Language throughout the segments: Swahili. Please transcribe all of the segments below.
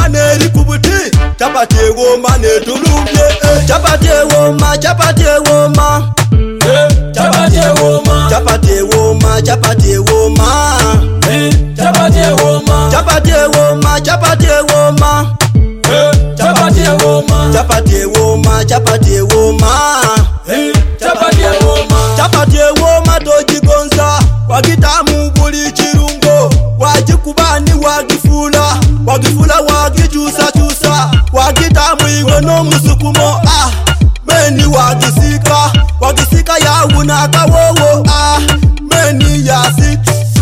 woma neri kubuti chapati woma netulumbye chapati woma chapati woma chapati woma chapati woma chapati woma chapati woma chapati woma chapati woma chapati woma chapati woma chapati woma chapati woma chapati woma tojigonza wagitamu buli chirungo wajikubani wagifula wagichusa chusa wagitamu iwe no musukumo meni wagisika yauna kawowo meni yasi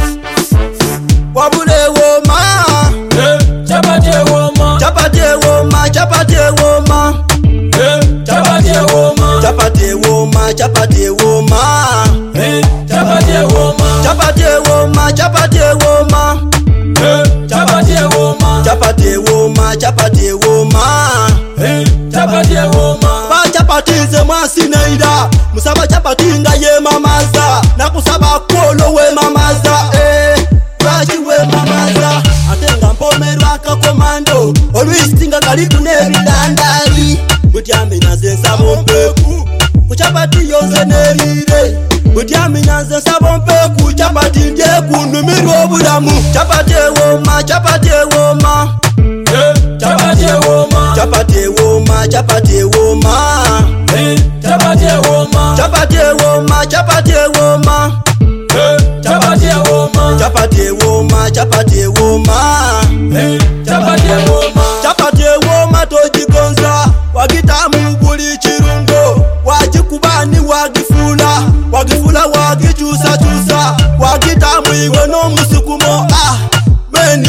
wabule woma chapati woma chapati woma chapati woma chapati woma chapati woma chapati woma chapati woma chapati woma chapati woma chapati woma chapati woma chapati woma chapati woma ba chapati ze mwasinaida musaba chapati ngaye mamaza nakusaba kolo we mamaza bachi we mamaza atenga mpomerwa ka komando olwistinga kali kunebilandali butyambi naze sabompeku kuchapati yonze nerire butyambi naze sabompeku chapati ndye kunumirwa obulamu chapati woma chapati woma chapati woma chapati woma chapati woma chapati woma chapati woma chapati woma chapati woma chapati woma chapati woma chapati woma chapati woma tojigonza wagitamu buli chirungo wajikubani wagifula wagichusa chusa wagitamu iwe no musukumo meni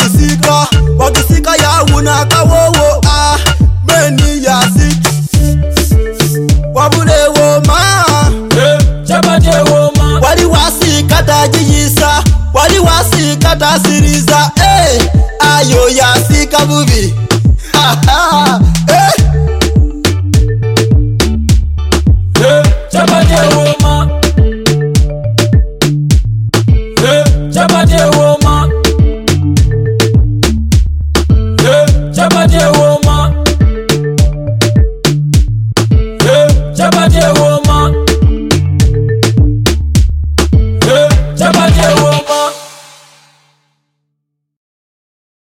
wagisika yauna kawowo meni yasi wabule woma chapati woma wali wasika tajiyisa wali wasika tasiriza ayo ya